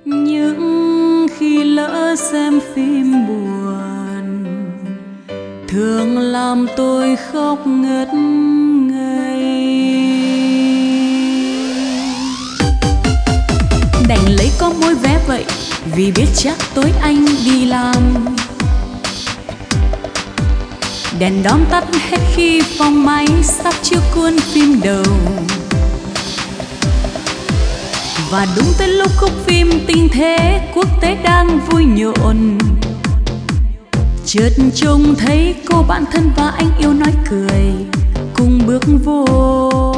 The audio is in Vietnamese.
Những khi lỡ xem phim buồn thường làm tôi khóc ngất ngây. Đành lấy có môi vé vậy vì biết chắc tối anh đi làm. Đèn đóm tắt hết khi phòng máy sắp chiếu cuốn phim đầu. Và đúng tới lúc khúc phim tình thế quốc tế đang vui nhộn, chợt trông thấy cô bạn thân và anh yêu nói cười cùng bước vô.